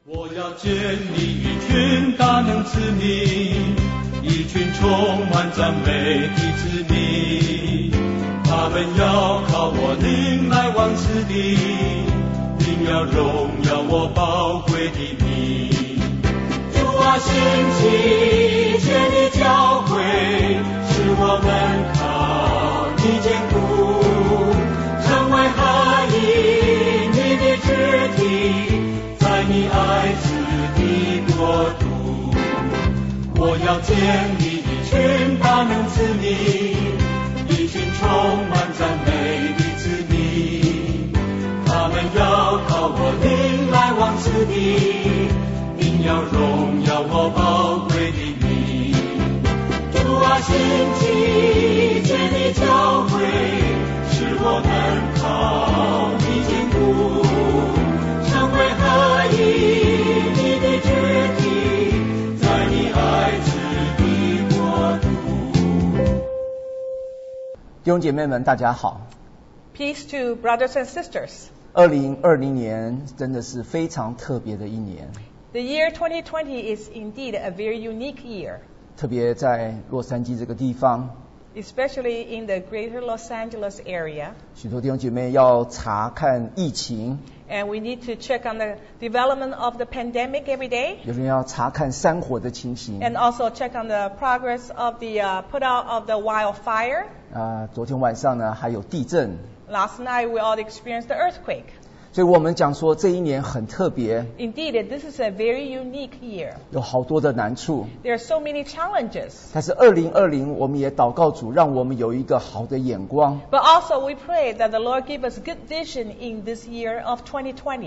我要建立一群大能子民，一群充满赞美的子民，他们要靠我领来王子地，并要荣耀我宝贵的名。主啊，兴起建立教会，使我们靠你坚固，成为合一你的肢体，在你爱子的国度。我要建立一群大能子民，一群充满赞美的子民，他们要靠我领来王子地，并要荣耀我宝贵的名。主啊，兴起建立教会，使我们靠你坚固，成为合一你的肢体，在你爱子的国度。 弟兄姐妹们，大家好。 Peace to brothers and sisters. 2020年真的是非常特别的一年， The year 2020 is indeed a very unique year, 特别在洛杉矶这个地方， especially in the greater Los Angeles area. 许多弟兄姐妹要查看疫情， And we need to check on the development of the pandemic every day, 有人要查看山火的情形。 and also check on the progress of the put out of the wildfire. 昨天晚上呢还有地震， Last night we all experienced the earthquake. 所以我们讲说这一年很特别， Indeed, this is a very unique year. 有好多的难处。 There are so many challenges. 但是2020我们也祷告主，让我们有一个好的眼光。 But also we pray that the Lord give us good vision in this year of 2020.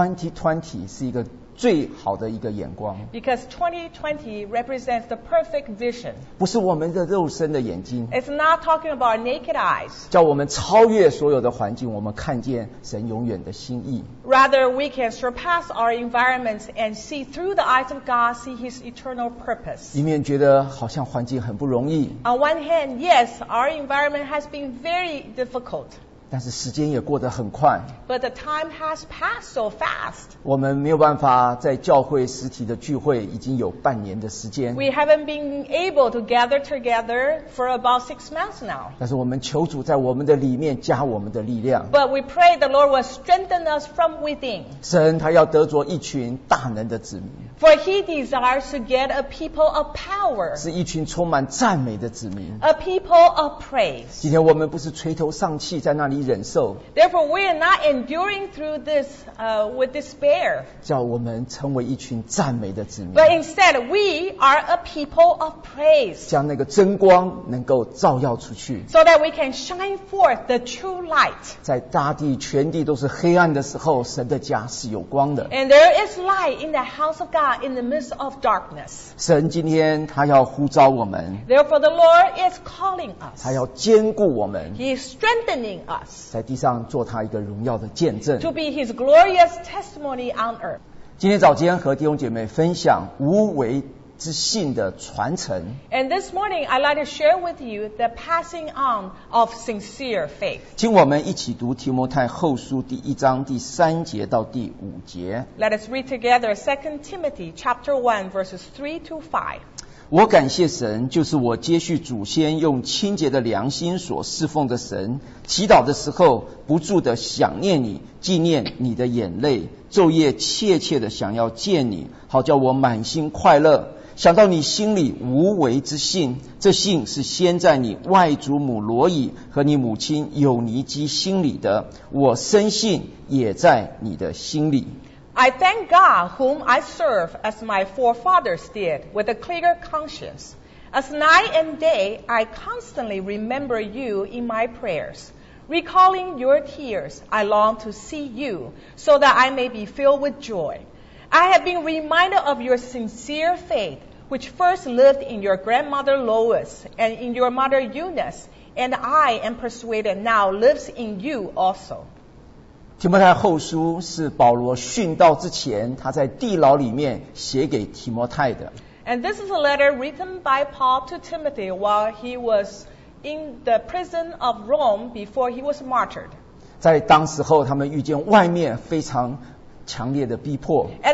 2020是一个最好的一个眼光， Because 2020 represents the perfect vision. 不是我们的肉身的眼睛， It's not talking about our naked eyes. 叫我们超越所有的环境，我们看见神永远的心意。 Rather, we can surpass our environments and see through the eyes of God, see His eternal purpose. 一面觉得好像环境很不容易， On one hand, yes, our environment has been very difficult. 但是时间也过得很快， But the time has passed so fast. 我们没有办法在教会实体的聚会已经有半年的时间， We haven't been able to gather together for about 6 months now. 但是我们求主在我们的里面加我们的力量。 But we pray the Lord will strengthen us from within. 神他要得着一群大能的子民， For He desires to get a people of power, 是一群充满赞美的子民。 a people of praise. 今天我们不是垂头丧气在那里忍受， Therefore, we are not enduring through this with despair. 叫我们成为一群赞美的子民， But instead, we are a people of praise, 将那个真光能够照耀出去。 so that we can shine forth the true light. 在大地全地都是黑暗的时候，神的家是有光的。 And there is light in the house of God in the midst of darkness. 神今天他要呼召我们， Therefore, the Lord is calling us. 他要坚固我们， He is strengthening us 在地上做他一个荣耀的见证。 to be His glorious testimony on earth. 今天早间和弟兄姐妹分享无为之信的传承。 And this morning, I'd like to share with you the passing on of sincere faith. 请我们一起读提摩太后书第1章第3节到第5节。 Let us read together 2 Timothy chapter 1, verses 3 to 5. 我感谢神，就是我接续祖先用清洁的良心所侍奉的神。祈祷的时候，不住地想念你，纪念你的眼泪，昼夜切切地想要见你，好叫我满心快乐。想到你心里无为之信，这信是先在你外祖母罗以和你母亲友尼基心里的，我深信也在你的心里。 I thank God whom I serve as my forefathers did with a clear conscience. As night and day, I constantly remember you in my prayers. Recalling your tears, I long to see you so that I may be filled with joy. I have been reminded of your sincere faith, which first lived in your grandmother Lois and in your mother Eunice, and I am persuaded now lives in you also. 提摩太后书是保罗殉道之前，他在地牢里面写给提摩太的。 And this is a letter written by Paul to Timothy while he was in the prison of Rome before he was martyred. 在当时候，他们遇见外面非常强烈的逼迫。 At a time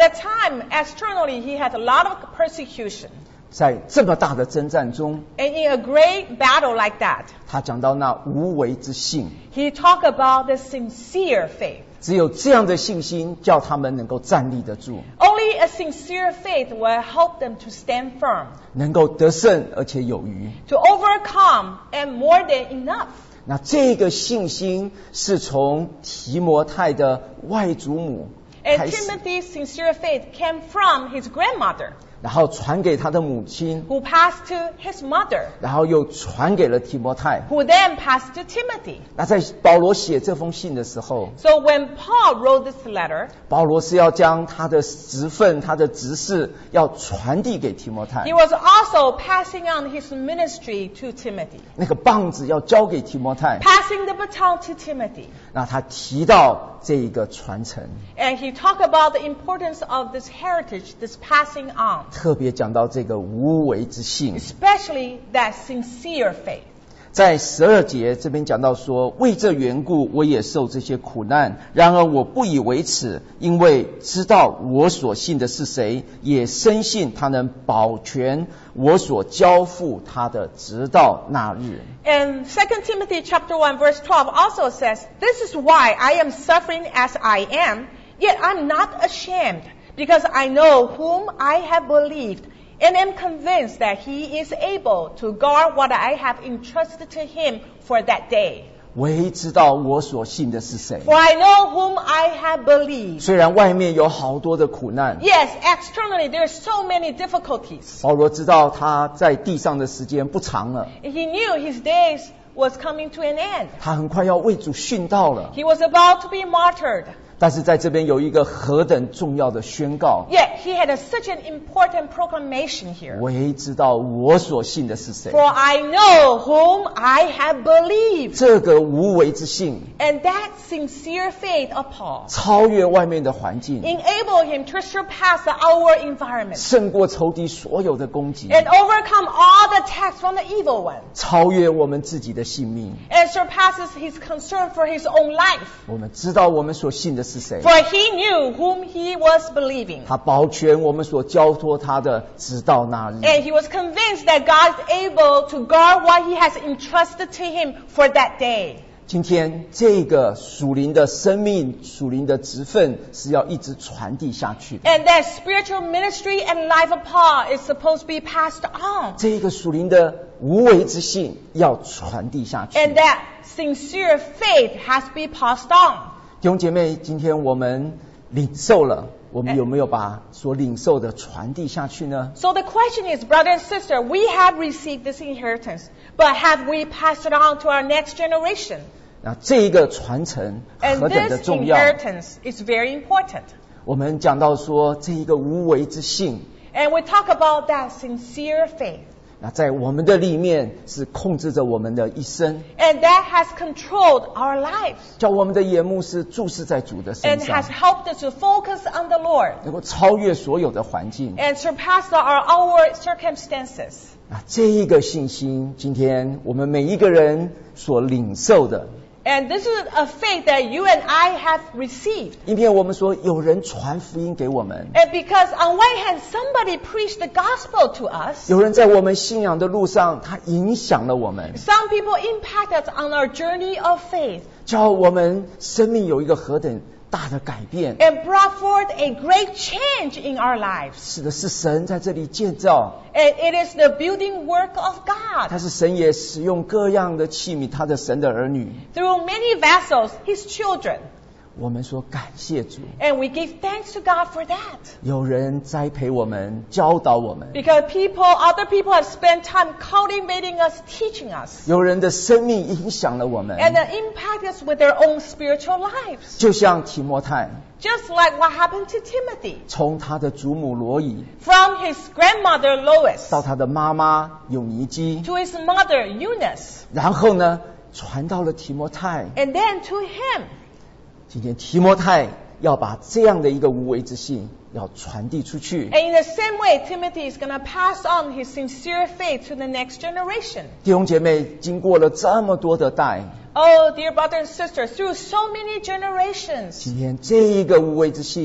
time, externally, he had a lot of persecution. 在这么大的征战中， And in a great battle like that, 他讲到那无为之信， he talked about the sincere faith. 只有这样的信心，叫他们能够站立得住， Only a sincere faith will help them to stand firm, 能够得胜而且有余。 to overcome, and more than enough. 那这个信心是从提摩太的外祖母 And 开始， Timothy's sincere faith came from his grandmother, 然后传给他的母亲， who passed to his mother, 然后又传给了提摩太。 who then passed to Timothy. 那在保罗写这封信的时候， So when Paul wrote this letter, 保罗是要将他的职分、他的职事要传递给提摩太 he，was also passing on his ministry to Timothy, 那个棒子要交给提摩太。 passing the baton to Timothy. 那他提到这一个传承， And he talked about the importance of this heritage, this passing on, 特别讲到这个无为之信。 especially that sincere faith. 在12节这边讲到说，为这缘故我也受这些苦难，然而我不以为耻，因为知道我所信的是谁，也深信他能保全我所交付他的，直到那日。 And 2 Timothy chapter 1 verse 12 also says, "This is why I am suffering as I am, yet I'm not ashamed, because I know whom I have believed, and am convinced that he is able to guard what I have entrusted to him for that day. 唯知道我所信的是谁。 For I know whom I have believed." 虽然外面有好多的苦难， Yes, externally there are so many difficulties. 保罗知道他在地上的时间不长了， He knew his days was coming to an end. 他很快要为主殉道了。 He was about to be martyred. 但是在这边有一个何等重要的宣告， Yet he had such an important proclamation here. 唯知道我所信的是谁。 For I know whom I have believed. 这个无为之信 And that sincere faith of Paul 超越外面的环境， enabled him to surpass the outward environment 胜过仇敌所有的攻击， and overcome all the attacks from the evil one, 超越我们自己的性命。 and surpasses his concern for his own life. 我们知道我们所信的是谁， For he knew whom he was believing. 他保全我们所交托他的，直到那日。 And he was convinced that God is able to guard what he has entrusted to him for that day. 今天这个属灵的生命、属灵的职分是要一直传递下去的。 And that spiritual ministry and life of Paul is supposed to be passed on. 这个属灵的无为之信要传递下去。 And that sincere faith has to be passed on. 弟兄姐妹，今天我们领受了，我们有没有把所领受的传递下去呢？ So the question is, brother and sister, we have received this inheritance, but have we passed it on to our next generation? 那这一个传承 And 何等的 this 重要！ inheritance is very important. 我们讲到说，这一个无为之信， And we talk about that sincere faith. 那在我们的里面是控制着我们的一生， And that has controlled our lives 叫我们的眼目是注视在主的身 and 上 has，helped us to focus on the Lord 能够超越所有的环境。 and surpass our outward circumstances. 啊，这一个信心，今天我们每一个人所领受的， And this is a faith that you and I have received. 因为我们说有人传福音给我们， And because on one hand, somebody preached the gospel to us. 有人在我们信仰的路上，他影响了我们， Some people impact us on our journey of faith 叫我们生命有一个何等大的改变。 and brought forth a great change in our lives. 是的，是神在这里建造， And it is the building work of God. 但是神也使用各样的器皿，他的神的儿女。 Through many vessels, His children. 我们说感谢主， And we give thanks to God for that. 有人栽培我们，教导我们， Because other people have spent time cultivating us, teaching us. 有人的生命影响了我们， And they impact us with their own spiritual lives. 就像提摩太， Just like what happened to Timothy. 从他的祖母罗以 From his grandmother Lois 到他的妈妈永尼基， to his mother Eunice. 然后呢，传到了提摩太。 And then to him. 今天提摩太要把这样的一个无为之信要传递出去。 And in the same way, Timothy is going to pass on his sincere faith to the next generation. 弟兄姐妹，经过了这么多的代， Oh, dear brothers and sisters, through so many generations, 今天这一个无为之信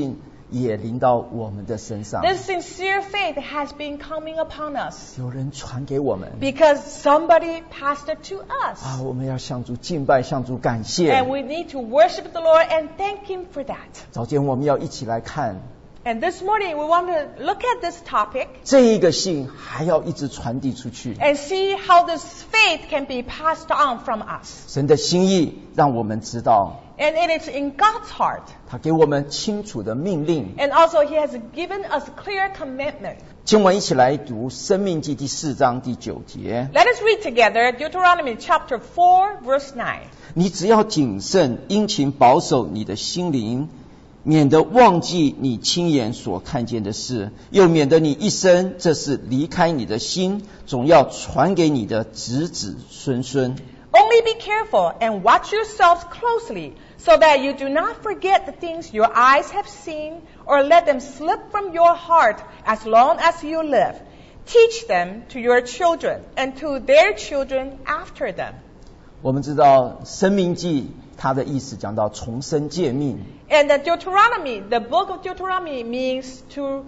也临到我们的身上。 This sincere faith has been coming upon us 有人传给我们 because somebody passed it to us. 啊，我们要向主敬拜，向主感 And 谢。 we need to worship the Lord and thank Him for that. 早间我们要一起来看 And this morning we want to look at this topic 这一个信还要一直传递出去。 and see how this faith can be passed on from us. 神的心意让我们知道， And it is in God's heart. 他给我们清楚的命令。 And also He has given us clear commitment. 经文一起来读《申命记》第4章第9节。 Let us read together Deuteronomy chapter 4 verse 9. 你只要谨慎殷勤保守你的心灵，免得忘记你亲眼所看见的事，又免得你一生这事离开你的心，总要传给你的子子孙孙。 Only be careful and watch yourselves closely, so that you do not forget the things your eyes have seen, or let them slip from your heart as long as you live. Teach them to your children and to their children after them. 我们知道申命记它的意思讲到重生诫命， And the book of Deuteronomy means to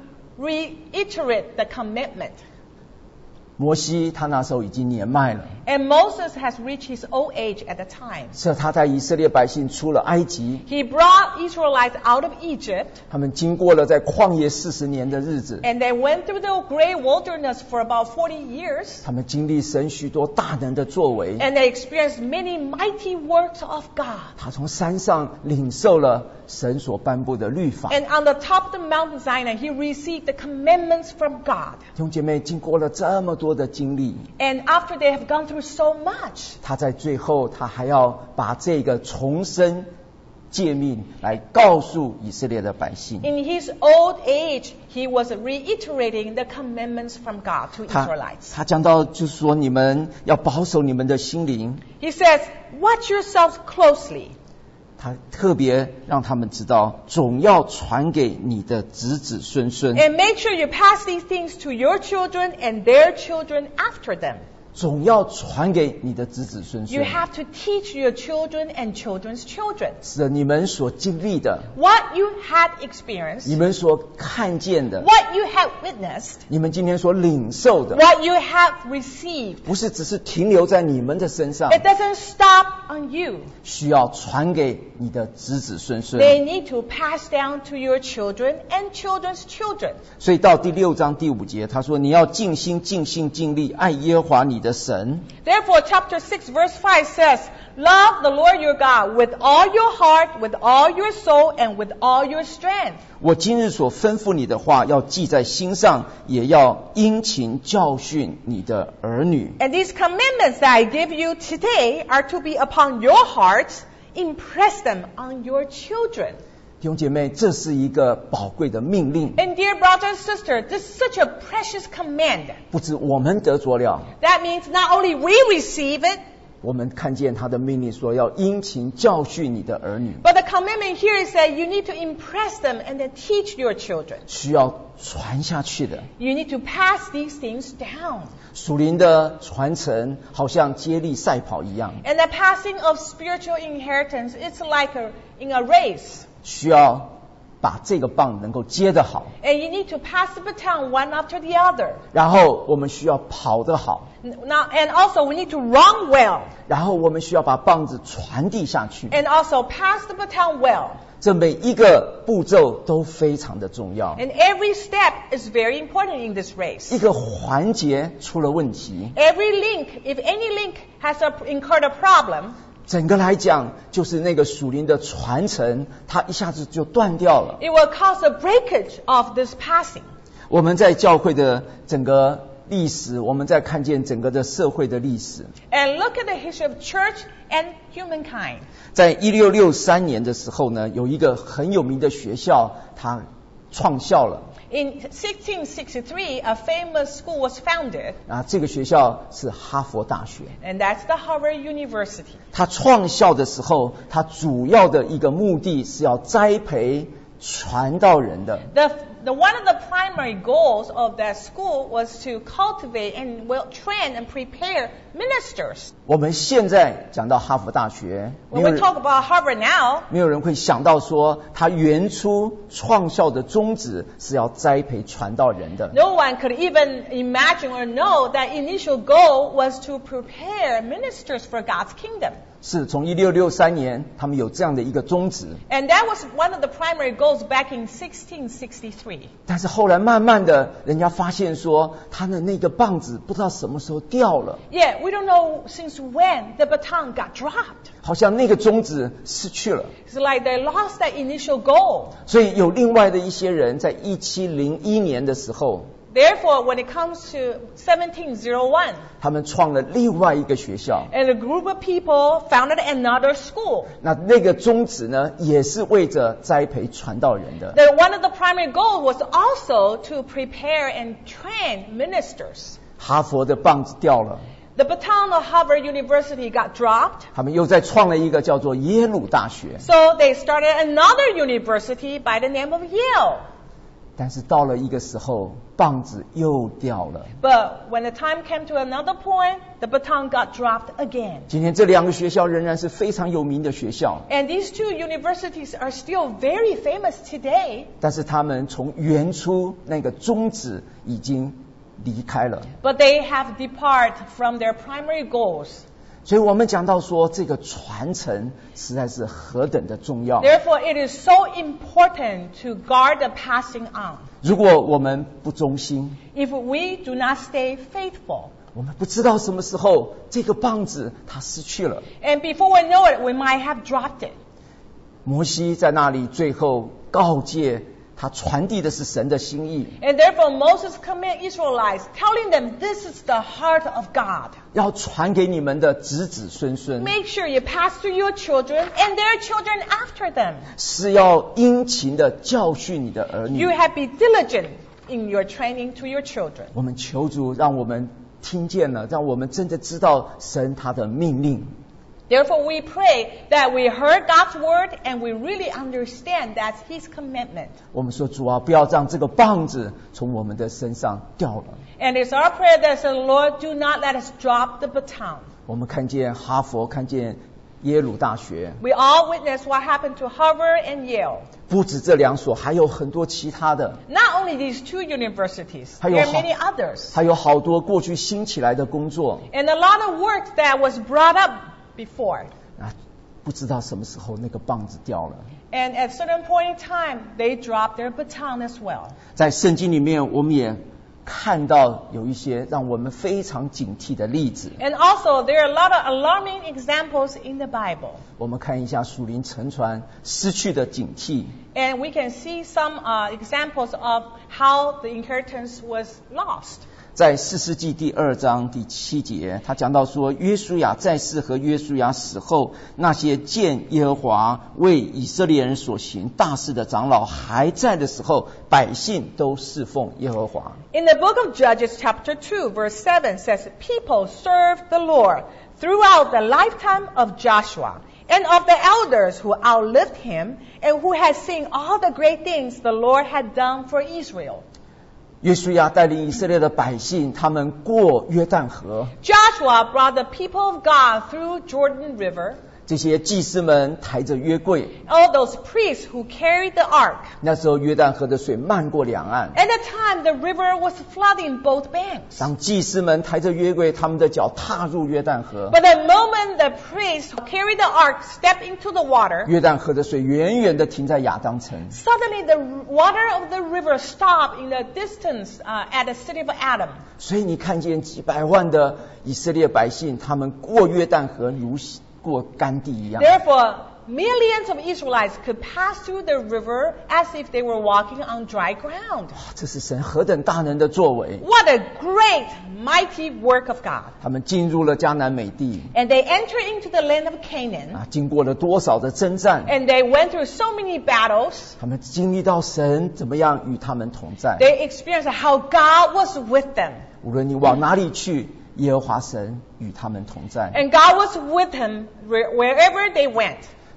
reiterate the commitment. 摩西他那时候已经年迈了， And Moses has reached his old age at the time. 是他在以色列百姓出了埃及， He brought Israelites out of Egypt, 他们经过了在旷野40年的日子， and they went through the great wilderness for about 40 years. 他们经历神许多大能的作为， And they experienced many mighty works of God. 他从山上领受了神所颁布的律法。 And on the top of the Mount Sinai, he received the commandments from God. 弟兄姐妹，经过了这么多的经历， And after they have gone through so much, 他在最后他还要把这个重生诫命来告诉以色列的百姓。 in his old age, he was reiterating the commandments from God to 他 Israelites. 他讲到就是说，你们要保守你们的心灵。 He says, watch yourselves closely. 他特别让他们知道，总要传给你的子子孙孙， And make sure you pass these things to your children and their children after them. 总要传给你的子子孙 You 孙。 have to teach your children and children's children. 是的，你们所经历的， What you had experienced, 你们所看见的， what you have witnessed, 你们今天所领受的， what you have received. 不是只是停留在你们的身上， It doesn't stop on you. 需要传给你的子子孙孙。 They need to pass down to your children and children's children. 所以到第6章第5节，他说：“你要尽心、尽性、尽力爱耶和华你的神。” Therefore, chapter 6, verse 5 says, Love the Lord your God with all your heart, with all your soul, and with all your strength. 我今日所吩咐你的话，要记在心上，也要殷勤教训你的儿女。 And these commandments that I give you today are to be upon your hearts. Impress them on your children. 弟兄姐妹，这是一个宝贵的命令， And dear brother and sister, this is such a precious command. 不止我们得着了， That means not only we receive it, 我们看见他的命令说要殷勤教训你的儿女， but the commandment here is that you need to impress them and then teach your children. 需要传下去的。 You need to pass these things down. 属灵的传承好像接力赛跑一样， And the passing of spiritual inheritance, it's like in a race. 需要把这个棒能够接得好， And you need to pass the baton one after the other. 然后我们需要跑得好， Now, and also we need to run well. 然后我们需要把棒子传递下去。 And also pass the baton well. 这每一个步骤都非常的重要， And every step is very important in this race. 一个环节出了问题， Every link, if any link has incurred a problem, 整个来讲就是那个属灵的传承，它一下子就断掉了。 it will cause a breakage of this passing. 我们在教会的整个历史，我们在看见整个的社会的历史。 And look at the history of church and humankind. 在1663年的时候呢，有一个很有名的学校，它创校了。 In 1663, a famous school was founded, 这个学校是哈佛大学。 and that's the Harvard University. 它创校的时候，它主要的一个目的是要栽培传道人的。 The one of the primary goals of that school was to cultivate and train and prepare ministers. 我们现在讲到哈佛大学， When we talk about Harvard now, 没有人会想到说，他原初创校的宗旨是要栽培传道人的。 no one could even imagine or know that initial goal was to prepare ministers for God's kingdom. 是从1663年，他们有这样的一个宗旨。 And that was one of the primary goals back in 1663. 但是后来慢慢的，人家发现说，他的那个棒子不知道什么时候掉了， Yeah, we don't know since when the baton got dropped. 好像那个宗旨失去了。 It's like they lost that initial goal. 所以有另外的一些人在1701年的时候， Therefore, when it comes to 1701, 他们创了另外一个学校。 and a group of people founded another school. 那个宗旨呢，也是为着栽培传道人的。 One of the primary goals was also to prepare and train ministers. 哈佛的棒子掉了， The baton of Harvard University got dropped, 他们又再创了一个叫做耶鲁大学。 so they started another university by the name of Yale. 但是到了一个时候，棒子又掉了。 But when the time came to another point, the baton got dropped again. 今天这两个学校仍然是非常有名的学校， And these two universities are still very famous today, 但是他们从原初那个宗旨已经离开了。 but they have departed from their primary goals. 所以我们讲到说，这个传承实在是何等的重要。 Therefore, it is so important to guard the passing on. 如果我们不忠心， If we do not stay faithful, 我们不知道什么时候这个棒子它失去了。 and before we know it, we might have dropped it. 摩西在那里最后告诫他传递的是神的心意， And therefore, Moses commanded Israelites, telling them, this is the heart of God. 要传给你们的子子孙孙， Make sure you pass to your children and their children after them. 是要殷勤的教训你的儿女 You。have be diligent in your training to your children. 我们求主让我们听见了，让我们真的知道神他的命令。 Therefore, we pray that we heard God's word and we really understand that's His commitment. 我们说主啊，不要让这个棒子从我们的身上掉了。 And it's our prayer that says, Lord, do not let us drop the baton. 我们看见哈佛，看见耶鲁大学， We all witnessed what happened to Harvard and Yale. 不止这两所，还有很多其他的， Not only these two universities, 还有 there are many others. 还有好多过去兴起来的工作 And a lot of work that was brought up before. 啊，不知道什么时候那个棒子掉了。 And at a certain point in time, they dropped their baton as well. 在圣经里面，我们也看到有一些让我们非常警惕的例子。 And also, there are a lot of alarming examples in the Bible. 我们看一下属灵沉船失去的警惕。 And we can see some examples of how the inheritance was lost. 在士师记第2章第7节，他讲到说，约书亚在世和约书亚死后，那些见耶和华为以色列人所行大事的长老还在的时候，百姓都侍奉耶和华。 In the book of Judges, chapter 2, verse 7 says, People served the Lord throughout the lifetime of Joshua and of the elders who outlived him and who had seen all the great things the Lord had done for Israel. 约书亚带领以色列的百姓，他们过约旦河。 Joshua brought the people of God through Jordan River. 这些祭司们抬着约柜， All those priests who carried the ark. 那时候约旦河的水漫过两岸。 At the time, the river was flooding both banks. 当祭司们抬着约柜，他们的脚踏入约旦河， But the moment the priests who carried the ark stepped into the water, 约旦河的水远远地停在亚当城。 suddenly the water of the river stopped in the distance at the city of Adam. 所以你看见几百万的以色列百姓，他们过约旦河如过干地一样。 Therefore, millions of Israelites could pass through the river as if they were walking on dry ground. 这是神何等大能的作为！ What a great, mighty work of God. 他们进入了迦南美地， And they entered into the land of Canaan. 经过了多少的征战， And they went through so many battles. 他们经历到神怎么样与他们同在。 They experienced how God was with them. 无论你往哪里去，耶和华神与他们同在。 And God was with them wherever they went.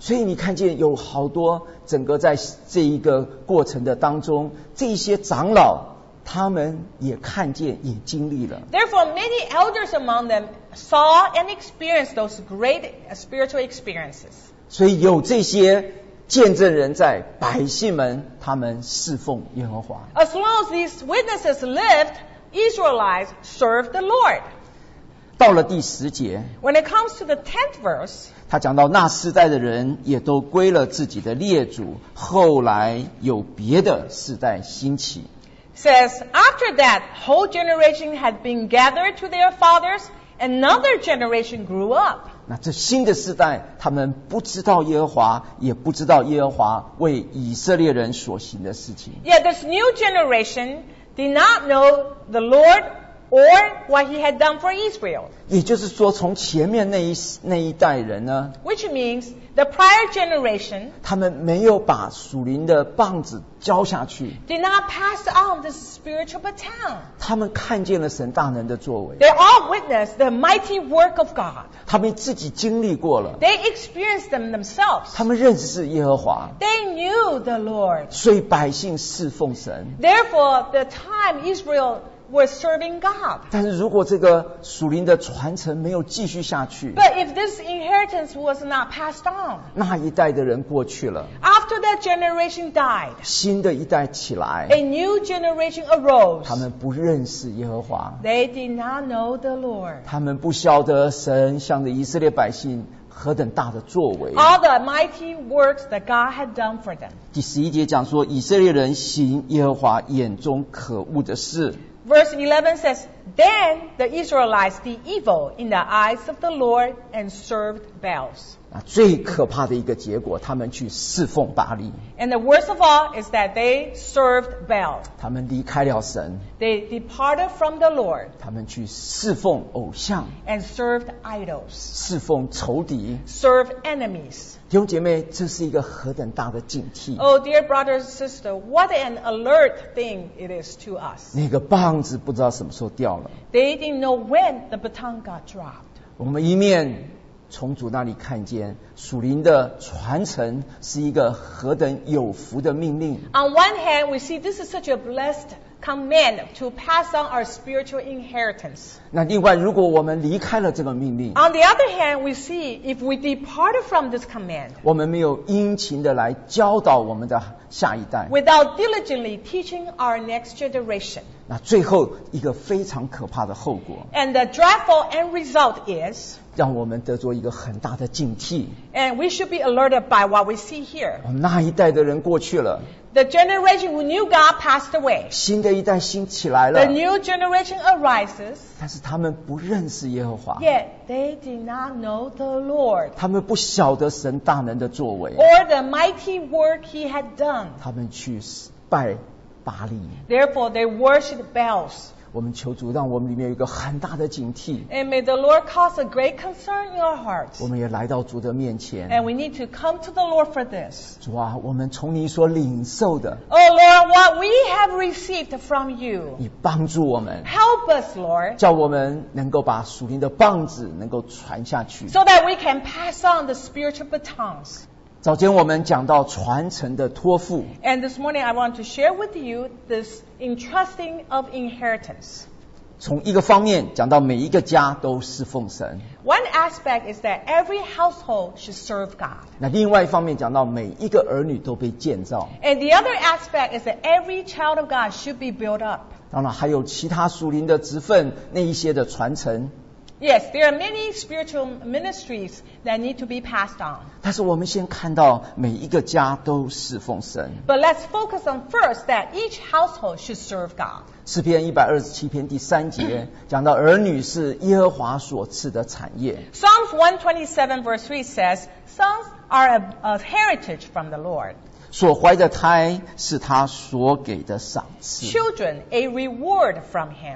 所以你看见有好多整个在这一个过程的当中，这些长老他们也看见也经历了。 Therefore, many elders among them saw and experienced those great spiritual experiences. 所以有这些见证人在，百姓们他们侍奉耶和华。 As long as these witnesses lived, Israelites served the Lord. 到了第10节， When it comes to the 10th verse, 他讲到那世代的人也都归了自己的列祖，后来有别的世代兴起。 says, after that, whole generation had been gathered to their fathers, another generation grew up. 那这新的世代，他们不知道耶和华，也不知道耶和华为以色列人所行的事情。 Yet this new generation did not know the Lord or what he had done for Israel. 也就是说，从前面那一代人呢， Which means the prior generation 他们没有把属灵的棒子交下去， did not pass on this spiritual baton. 他们看见了神大能的作为， They all witnessed the mighty work of God. 他们自己经历过了， They experienced them themselves. 他们认识耶和华， They knew the Lord. 所以百姓侍奉神。 Therefore, the time Israel was serving God. 但是如果这个属灵的传承没有继续下去， But if this inheritance was not passed on, 那一代的人过去了， after that generation died, 新的一代起来， a new generation arose. 他们不认识耶和华， They did not know the Lord. 他们不晓得神向着以色列百姓何等大的作为。 All the mighty works that God had done for them. 第11节讲说，以色列人行耶和华眼中可恶的事。 Verse 11 says, Then the Israelites did evil in the eyes of the Lord and served Baals. 最可怕的一个结果，他们去侍奉巴力， And the worst of all is that they served Baal. 他们离开了神， They departed from the Lord 他们去侍奉偶像， and served idols, 侍奉仇敌。 served enemies. 弟兄姐妹，这是一个何等大的警惕！ Oh, dear brothers and sisters, what an alert thing it is to us. 那个棒子不知道什么时候掉了。 They didn't know when the baton got dropped. 我们一面从主那里看见属灵的传承是一个何等有福的命令。 On one hand, we see this is such a blessed command to pass on our spiritual inheritance. 那另外，如果我们离开了这个命令， On the other hand, we see if we departed from this command 我们没有殷勤的来教导我们的下一代， without diligently teaching our next generation. 那最后一个非常可怕的后果， And the dreadful end result is, 让我们得着一个很大的警惕。 and we should be alerted by what we see here. 我们那一代的人过去了， The generation who knew God passed away. 新的一代兴起来 The 了， new generation arises, 但是他们不认识耶和华， yet they did not know the Lord 他们不晓得神大能的作为， or the mighty work he had done. 他们去拜巴力。 Therefore, they worshiped Baals. 我们求主让我们里面有一个很大的警惕， And may the Lord cause a great concern in our hearts. 我们也来到主的面前。 And we need to come to the Lord for this. 主啊，我们从你所领受的， Oh Lord, what we have received from you, 你帮助我们， help us, Lord, 叫我们能够把属灵的棒子能够传下去。 so that we can pass on the spiritual batons. 早前我们讲到传承的托付， And this morning I want to share with you this entrusting of inheritance. 从一个方面讲到每一个家都侍奉神， One aspect is that every household should serve God. 那另外一方面讲到每一个儿女都被建造， And the other aspect is that every child of God should be built up. 当然还有其他属灵的职分那一些的传承。 Yes, there are many spiritual ministries that need to be passed on. 但是我们先看到每一个家都侍奉神。 But let's focus on first that each household should serve God. 诗篇127篇第3节讲到儿女是耶和华所赐的产业。 Psalms 127 verse 3 says, Sons are a heritage from the Lord. 所怀的胎是他所给的赏赐。 Children, a reward from Him.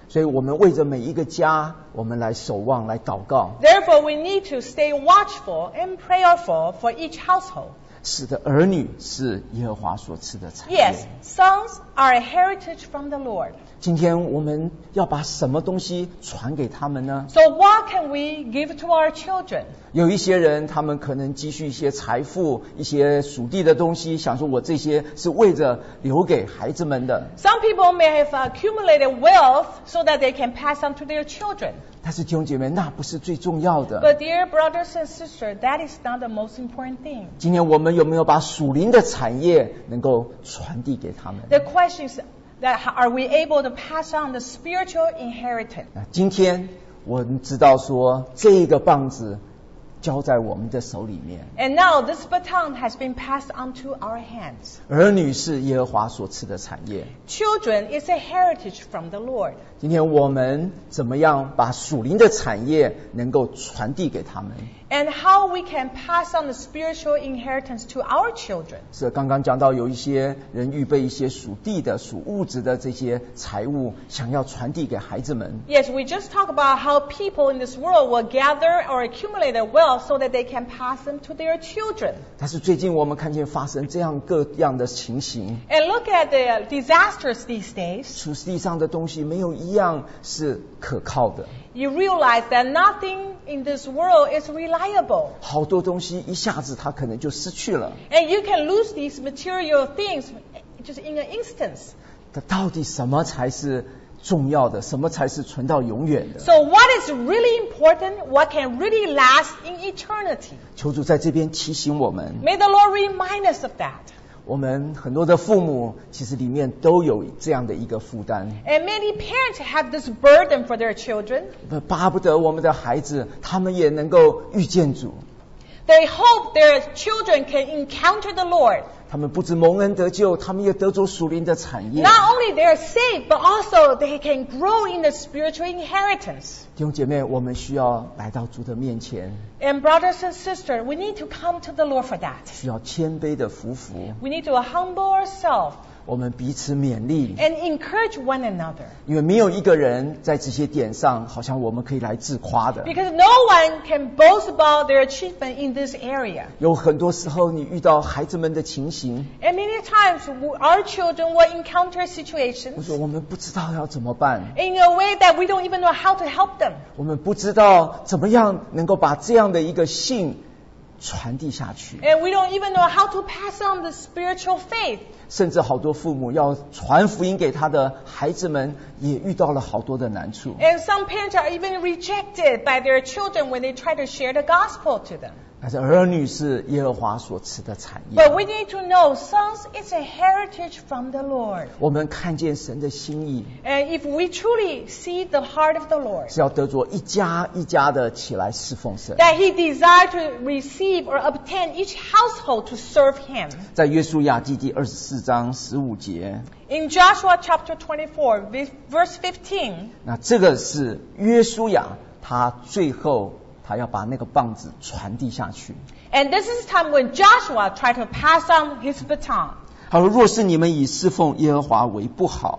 所以我们为着每一个家，我们来守望，来祷告。 Therefore, we need to stay watchful and prayerful for each household. 是的，儿女是耶和华所赐的产业。 Yes, sons are a heritage from the Lord. 今天我们要把什么东西传给他们呢？ So what can we give to our children? 有一些人，他们可能积蓄一些财富，一些属地的东西，想说我这些是为着留给孩子们的。 Some people may have accumulated wealth so that they can pass on to their children. 但是弟兄姐妹，那不是最重要的。 But dear brothers and sisters, that is not the most important thing. 今天我们有没有把属灵的产业能够传递给他们？ The question is that are we able to pass on the spiritual inheritance? 那今天我们知道说，这个棒子交在我们的手里面。 And now this baton has been passed on to our hands. 儿女是耶和华所赐的产业。 Children is a heritage from the Lord. 今天我们怎么样把属灵的产业能够传递给他们？ And how we can pass on the spiritual inheritance to our children. 是刚刚讲到有一些人预备一些属地的、属物质的这些财物，想要传递给孩子们。 Yes, we just talked about how people in this world will gather or accumulate their wealth so that they can pass them to their children. 但是最近我们看见发生这样各样的情形， And look at the disasters these days. 属地上的东西没有一样是可靠的， You realize that nothing in this world is reliable. 好多东西一下子它可能就失去了。 And you can lose these material things just in an instance. 那到底什么才是重要的？什么才是存到永远的？ So what is really important, what can really last in eternity? 求主在这边提醒我们， May the Lord remind us of that. 我们很多的父母其实里面都有这样的一个负担， And many parents have this burden for their children. 巴不得我们的孩子他们也能够遇见主， They hope their children can encounter the Lord. 他们不止蒙恩得救，他们也得着属灵的产业。 Not only they are saved, but also they can grow in the spiritual inheritance. 弟兄姐妹，我们需要来到主的面前， And brothers and sisters, we need to come to the Lord for that. 需要谦卑的服服， We need to humble ourselves 我们彼此勉励， and encourage one another. 因为没有一个人在这些点上，好像我们可以来自夸的。 Because no one can boast about their achievement in this area. 有很多时候，你遇到孩子们的情形， And many times our children will encounter 我 situations 说我们不知道要怎么办， in a way that we don't even know how to help them. 我们不知道怎么样能够把这样的一个信传递下去， And we don't even know how to pass on the spiritual faith. 甚至好多父母要传福音给他的孩子们，也遇到了好多的难处。 And some parents are even rejected by their children when they try to share the gospel to them. 但是儿女是耶和华所赐的产业。 But we need to know sons is a heritage from the Lord. 我们看见神的心意， And if we truly see the heart of the Lord, 是要得着一家一家的起来侍奉神。 that He desired to receive or obtain each household to serve Him. 在约书亚记第24章15节， In Joshua chapter 24, verse 15, 那这个是约书亚他最后他要把那个棒子传递下去。 and this is the time when Joshua tried to pass on his baton. 他说：“若是你们以侍奉耶和华为不好，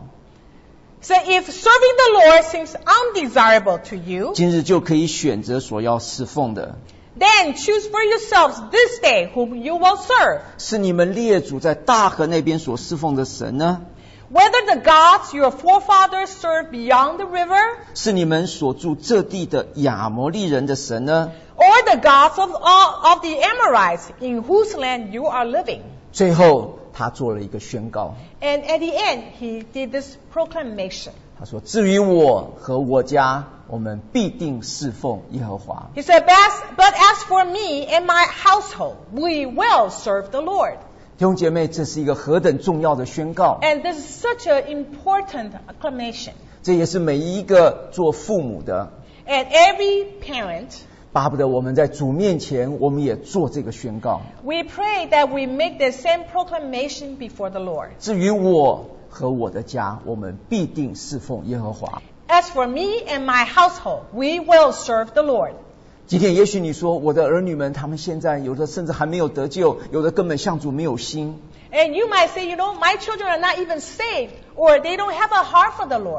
So if serving the Lord seems undesirable to you, 今日就可以选择所要侍奉的， then choose for yourselves this day whom you will serve, 是你们列祖在大河那边所侍奉的神呢， whether the gods your forefathers served beyond the river, 是你们所住这地的亚摩利人的神呢？” or the gods of the Amorites in whose land you are living. 最后他做了一个宣告， And at the end, he did this proclamation. 他说：“至于我和我家，我们必定侍奉耶和华。” He said, but as for me and my household, we will serve the Lord. 弟兄姐妹，这是一个何等重要的宣告！ And this is such an important acclamation. 这也是每一个做父母的， And every parent, 巴不得我们在主面前，我们也做这个宣告。 we pray that we make the same proclamation before the Lord. 至于我和我的家，我们必定侍奉耶和华。 As for me and my household, we will serve the Lord. 今天也许你说，我的儿女们，他们现在有的甚至还没有得救，有的根本向主没有心。 And you might say, my children are not even saved, or they don't have a heart for the Lord.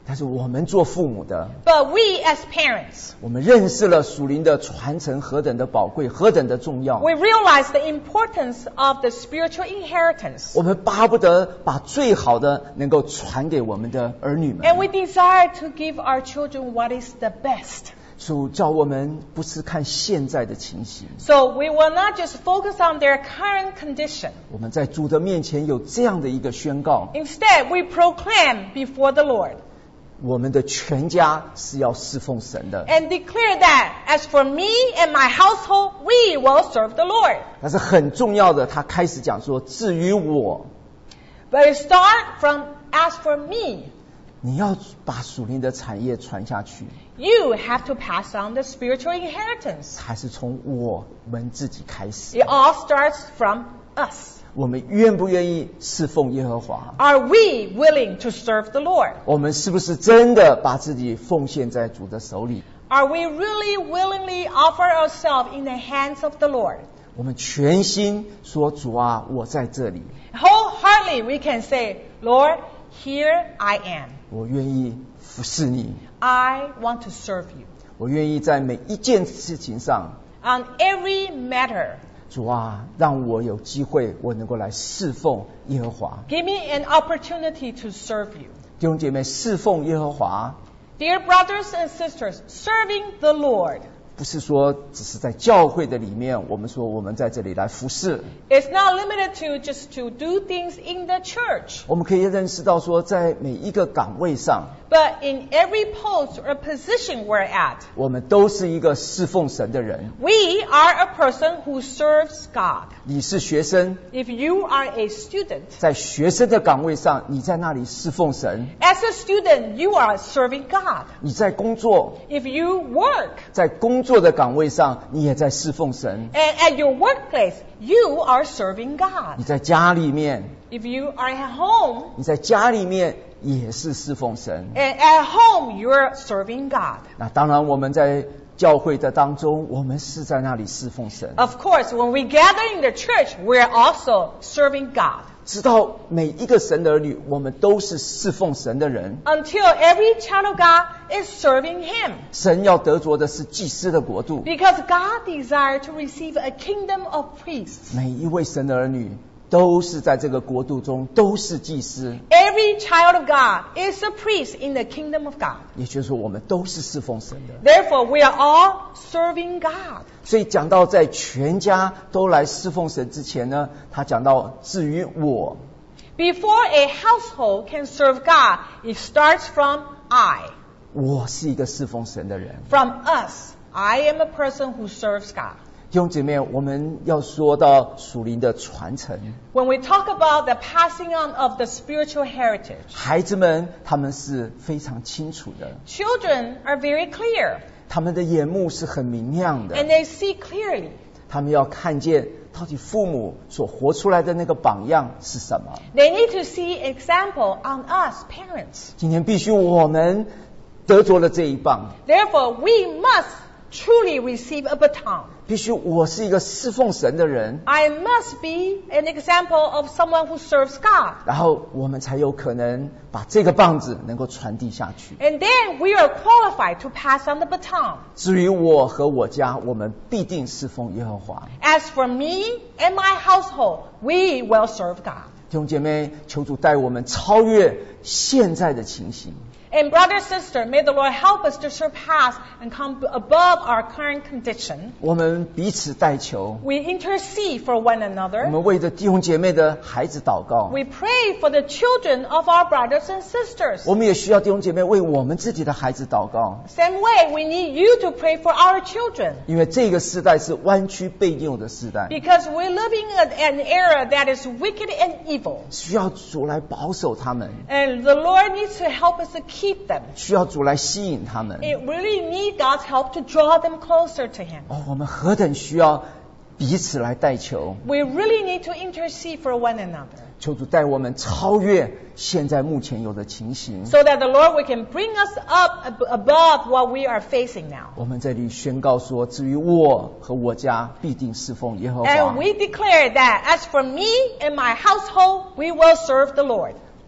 但是我们做父母的， But we as parents, 我们认识了属灵的传承何等的宝贵，何等的重要。 we realize the importance of the spiritual inheritance. 我们巴不得把最好的能够传给我们的儿女们。 And we desire to give our children what is the best. 主叫我们不是看现在的情形， So we will not just focus on their current condition. 我们在主的面前有这样的一个宣告， Instead, we proclaim before the Lord 我们的全家是要侍奉神的。 and declare that, as for me and my household, we will serve the Lord. 但是很重要的，他开始讲说，至于我， But it starts from, as for me, 你要把属灵的产业传下去， you have to pass on the spiritual inheritance. 还是从我们自己开始？ It all starts from us. 我们愿不愿意侍奉耶和华？ Are we willing to serve the Lord? 我们是不是真的把自己奉献在主的手里？ Are we really willingly offer ourselves in the hands of the Lord? 我们全心说，主啊，我在这里， Wholeheartedly we can say, Lord, here I am. 我愿意服侍你， I want to serve you. 我愿意在每一件事情上， On every matter, 主啊，让我有机会，我能够来侍奉耶和华。 give me an opportunity to serve you. 弟兄姐妹，侍奉耶和华， Dear brothers and sisters, serving the Lord. 不是说只是在教会的里面，我们说我们在这里来服侍。 It's not limited to just to do things in the church, 我们可以认识到说，在每一个岗位上， but in every post or position we're at, 我们都是一个侍奉神的人。 we are a person who serves God. 你是学生， If you are a student, 在学生的岗位上，你在那里侍奉神； as a student, you are serving God. 你在工作， If you work, 在工作的岗位上，你也在侍奉神； and at your workplace, you are serving God. 你在家里面， If you are at home, 你在家里面也是侍奉神。 and at home, you're serving God. 那当然，我们在教会的当中，我们是在那里侍奉神。 Of course, when we gather in the church, we're also serving God. 直到每一个神的儿女，我们都是侍奉神的人。 Until every child of God is serving Him. 神要得着的是祭司的国度， Because God desires to receive a kingdom of priests. 每一位神的儿女都是在这个国度中都是祭司， Every child of God is a priest in the kingdom of God. 也就是说，我们都是侍奉神的。 Therefore, we are all serving God. 所以讲到在全家都来侍奉神之前呢，他讲到至于我， Before a household can serve God, it starts from I. 我是一个侍奉神的人。 From us. I am a person who serves God. 弟兄姐妹，我们要说到属灵的传承， When we talk about the passing on of the spiritual heritage, 孩子们他们是非常清楚的， children are very clear 他们的眼目是很明亮的， and they see clearly. 他们要看见到底父母所活出来的那个榜样是什么。 They need to see example on us, parents. 今天必须我们得着了这一棒， Therefore, we must truly receive a baton. 必须我是一个侍奉神的人， I must be an example of someone who serves God. 然后我们才有可能把这个棒子能够传递下去。 And then we are qualified to pass on the baton. 至于我和我家，我们必定侍奉耶和华。 As for me and my household, we will serve God. 弟兄姐妹，求主带我们超越现在的情形。 And brother, sister, may the Lord help us to surpass and come above our current condition. 我们彼此代求， We intercede for one 我 another. 们为着弟兄姐妹的孩子祷告。 We pray for the children of our brothers and sisters. 我们也需要弟兄姐妹为我们自己的孩子祷告， Same way, we need you to pray for our children. 因为这个时代是弯曲背扭的时代， Because we're living in an era that is wicked and evil. 需要主来保守他们， And the Lord needs to help us to keep them. 需要主来吸引他们。 It really needs God's help to draw them closer to Him. 哦，我们何等需要彼此来代求， We really need to intercede for one another. 求主带我们超越现在目前有的情形。 So that the Lord we can bring us up above what we are facing now. 我们这里宣告说，至于我和我家，必定侍奉耶和华。 And we declare that as for me and my household, we will serve the Lord.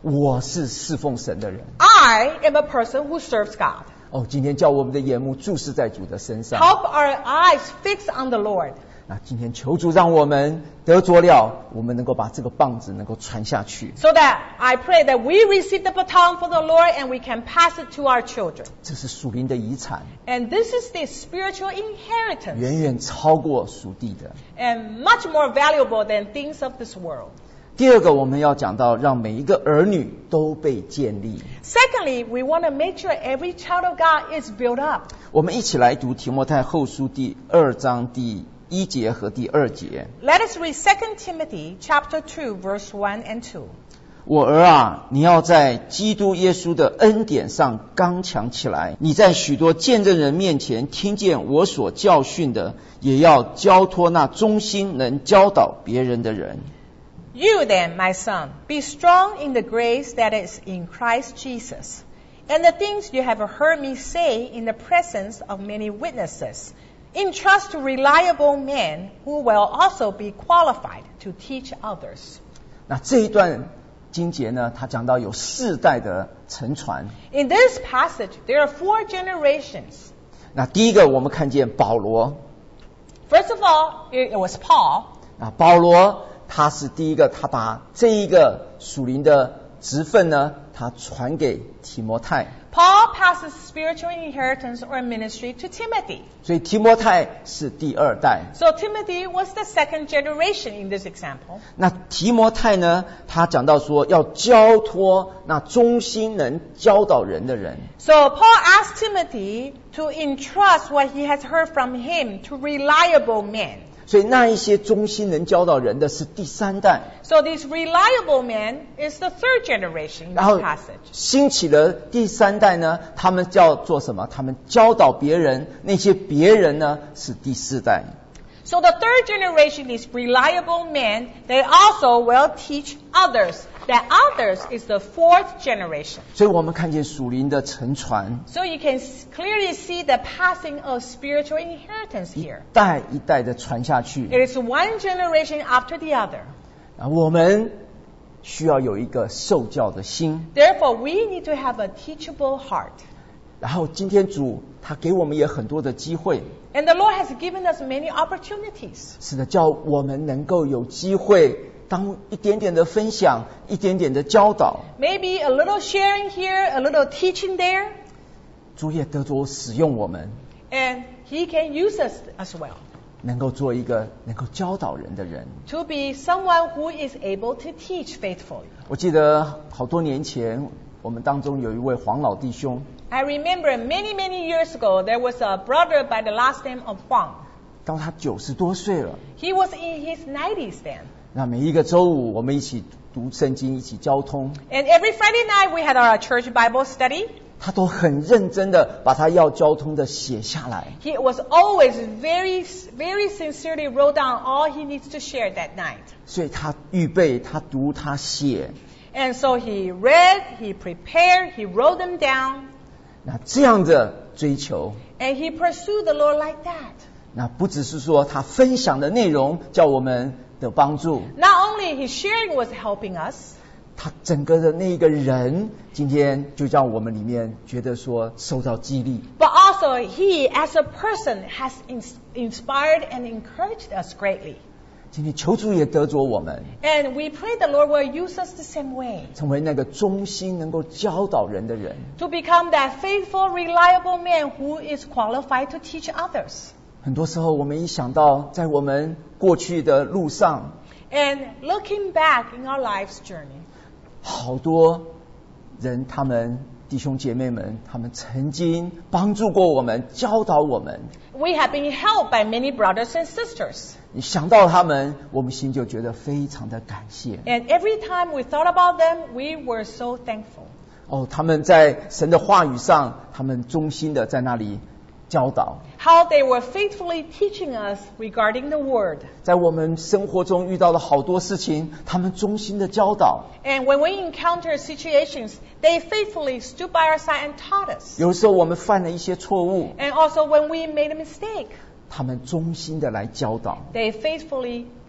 我是侍奉神的人。 I am a person who serves God. 今天叫我们的眼目注视在主的身上。 Help our eyes fix on the Lord. 那今天求主让我们得着了，我们能够把这个棒子能够传下去。 So that I pray that we receive the baton from the Lord and we can pass it to our children. 这是属灵的遗产， And this is the spiritual inheritance. 远远超过属地的。 And much more valuable than things of this world. 第二个，我们要讲到让每一个儿女都被建立。 Secondly, we want to make sure every child of God is built up. 我们一起来读提摩太后书第2章第1节和第2节。 Let us read 2 Timothy chapter 2, verse 1 and 2. 我儿啊，你要在基督耶稣的恩典上刚强起来。你在许多见证人面前听见我所教训的，也要交托那忠心能教导别人的人。 You then, my son, be strong in the grace that is in Christ Jesus. And the things you have heard me say in the presence of many witnesses, entrust to reliable men who will also be qualified to teach others. 那这一段经节呢，它讲到有4代的承传。 In this passage, there are 4 generations. 那第一个，我们看见保罗。 First of all, it was Paul. 保罗他是第一个，他把这一个属灵的职分呢，他传给提摩太。 Paul passes spiritual inheritance or ministry to Timothy. 所以提摩太是第2代。 So Timothy was the 2nd generation in this example. 那提摩太呢，他讲到说要交托那忠心能教导人的人。 So Paul asked Timothy to entrust what he has heard from him to reliable men. 所以那一些忠心能教导人的是第3代。 So these reliable men is the 3rd generation in 然后 this passage. 兴起了第3代呢，他们叫做什么？他们教导别人，那些别人呢是第4代。 So the 3rd generation is reliable men. They also will teach others. That others is the 4th generation. 所以我们看见属灵的承传， So you can clearly see the passing of spiritual inheritance 一 here. 代一代的传下去。 It is one generation after the other. 我们需要有一个受教的心。 Therefore, we need to have a teachable heart. 然后今天主他给我们也很多的机会， And the Lord has given us many opportunities. 是的，叫我们能够有机会当一点点的分享，一点点的教导， Maybe a little sharing here, a little teaching there, 主也得着使用我们， and He can use us as well 能够做一个能够教导人的人。 to be someone who is able to teach faithfully. 我记得好多年前，我们当中有一位黄老弟兄， I remember many, many years ago, there was a brother by the last name of Huang. 当他90多岁了， He was in his 90s then. 那每一个周五我们一起读圣经，一起交通， And every Friday night we had our church Bible study. 他都很认真的把他要交通的写下来。 He was always very, very sincerely wrote down all he needs to share that night. 所以他预备，他读，他写。 And so he read, he prepared, he wrote them down, 那这样的追求， and he pursued the Lord like that. 那不只是说他分享的内容叫我们的帮助， Not only his sharing was helping us, 他整个的那一个人，今天就让我们里面觉得说受到激励。 but also he as a person has inspired and encouraged us greatly. 今天求主也得着我们， And we pray the Lord will use us the same way 成为那个忠心能够教导人的人。 to become that faithful, reliable man who is qualified to teach others. 很多时候，我们一想到在我们过去的路上， And looking back in our life's journey, 好多人，他们弟兄姐妹们，他们曾经帮助过我们，教导我们。 we have been helped by many brothers and sisters. 你想到他们，我们心就觉得非常的感谢。 And every time we thought about them, we were so thankful. 他们在神的话语上，他们忠心的在那里教导。 How they were faithfully teaching us regarding the word. 在我们生活中遇到了好多事情，他们忠心的教导。 And when we encounter situations, they faithfully stood by our side and taught us. 有时候我们犯了一些错误， And also when we made a mistake, 他们忠心的来教导。 they faithfully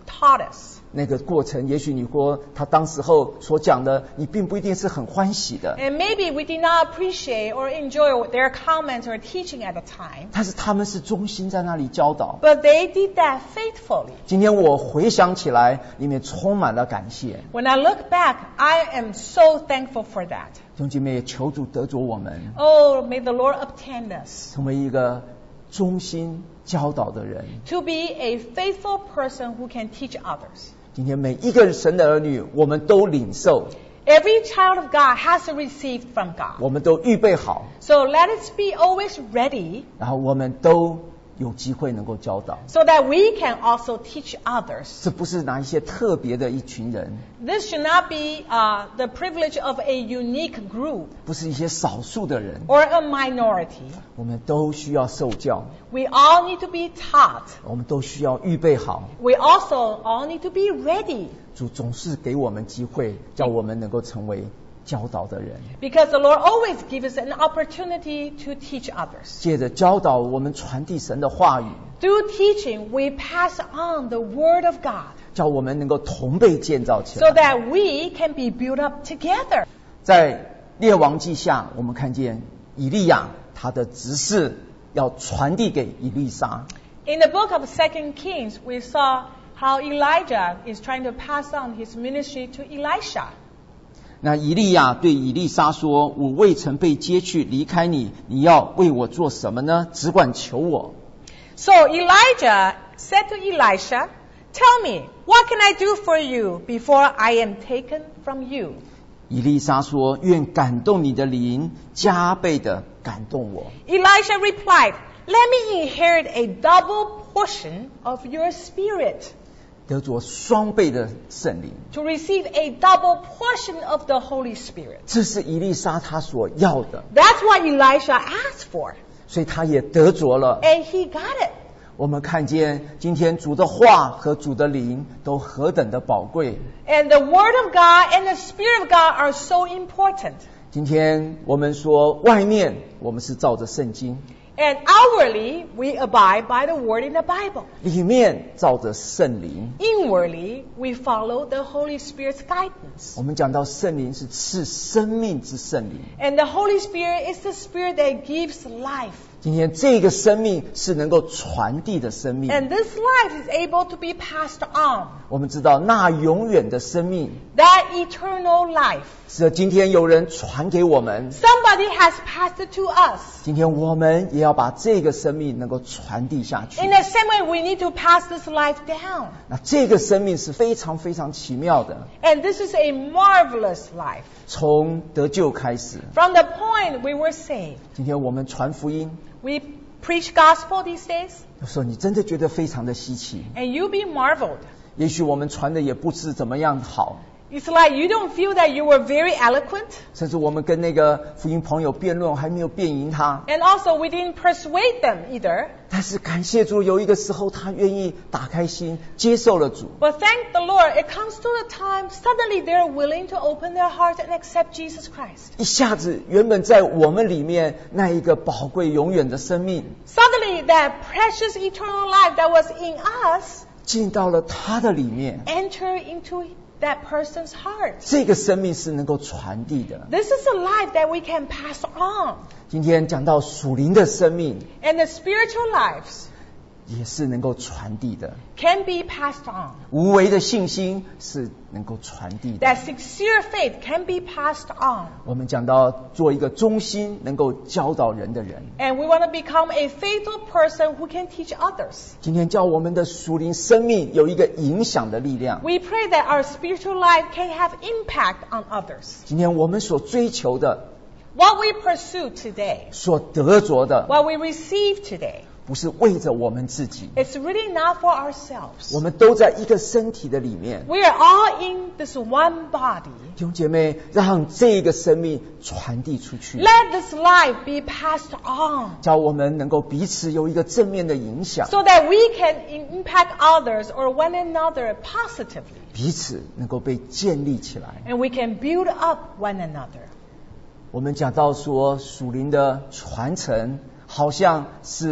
taught us. 那个过程，也许你说他当时候所讲的，你并不一定是很欢喜的。 And maybe we did not appreciate or enjoy their comments or teaching at the time. 但是他们是忠心在那里教导。 But they did that faithfully. 今天我回想起来，里面充满了感谢。 When I look back, I am so thankful for that. 弟兄姐妹，也求主得着我们， Oh, may the Lord obtain us 成为一个忠心教导的人。 to be a faithful person who can teach others. 今天每一个神的儿女，我们都领受， Every child of God has to receive from God. 我们都预备好， So let us be always ready 然后我们都有机会能够教导。 so that we can also teach others. 这不是哪一些特别的一群人， This should not be the privilege of a unique group 不是一些少数的人， or a minority. 我们都需要受教， We all need to be taught. 我们都需要预备好。 We also all need to be ready 主总是给我们机会，叫我们能够成为教导的人。 because the Lord always gives us an opportunity to teach others. 借着教导，我们传递神的话语， Through teaching, we pass on the Word of God 叫我们能够同被建造起 so 来。 that we can be built up together. 在列王记下，我们看见以利亚他的职事要传递给以利沙。 In the book of 2 Kings, we saw how Elijah is trying to pass on his ministry to Elisha. 那以利亚对以利沙说：“我未曾被接去离开你，你要为我做什么呢？只管求我。” So Elijah said to Elisha, "Tell me, what can I do for you before I am taken from you?" 以利沙说：“愿感动你的灵加倍的感动我。” Elisha replied, "Let me inherit a double portion of your spirit." 得着双倍的圣灵， To receive a double portion of the Holy Spirit. 这是以利沙他所要的， That's what Elisha asked for. 所以他也得着了。 And he got it. 我们看见今天主的话和主的灵都何等的宝贵。 And the Word of God and the Spirit of God are so important. 今天我们说，外面我们是照着圣经， And outwardly, we abide by the Word in the Bible. 里面照着圣灵。 Inwardly, we follow the Holy Spirit's guidance. 我们讲到圣灵是赐生命之圣灵， And the Holy Spirit is the Spirit that gives life. 今天这个生命是能够传递的生命。 And this life is able to be passed on. 我们知道那永远的生命， That eternal life. 是今天有人传给我们， Somebody has passed it to us. 今天我们也要把这个生命能够传递下去。 In the same way, we need to pass this life down. 那这个生命是非常非常奇妙的， And this is a marvelous life. 从得救开始。 From the point we were saved, 今天我们传福音， we preach gospel these days, 有时候你真的觉得非常的稀奇。 and you be marveled. 也许我们传的也不是怎么样好， It's like you don't feel that you were very eloquent, 甚至我们跟那个福音朋友辩论还没有辩赢他。 and also we didn't persuade them either. 但是感谢主，有一个时候他愿意打开心，接受了主。 But thank the Lord, it comes to a time suddenly they're willing to open their hearts and accept Jesus Christ. 一下子，原本在我们里面那一个宝贵永远的生命， Suddenly that precious eternal life that was in us 进到了他的里面。 entered into that person's heart. 这个生命是能够传递的。 This is a life that we can pass on. 今天讲到属灵的生命， And the spiritual lives 也是能够传递的。 can be passed on. 无为的信心是能够传递的。 That sincere faith can be passed on. 我们讲到做一个忠心能够教导人的人， And we want to become a faithful person who can teach others. 今天叫我们的属灵生命有一个影响的力量。 We pray that our spiritual life can have impact on others. 今天我们所追求的、 What we pursue today, 所得着的， what we receive today, 不是为着我们自己， it's really not for ourselves. 我们都在一个身体的里面。 We are all in this one body. 弟兄姐妹，让这个生命传递出去， Let this life be passed on 叫我们能够彼此有一个正面的影响， so that we can impact others or one another positively. 彼此能够被建立起来。 And we can build up one another. 我们讲到说，属灵的传承好像是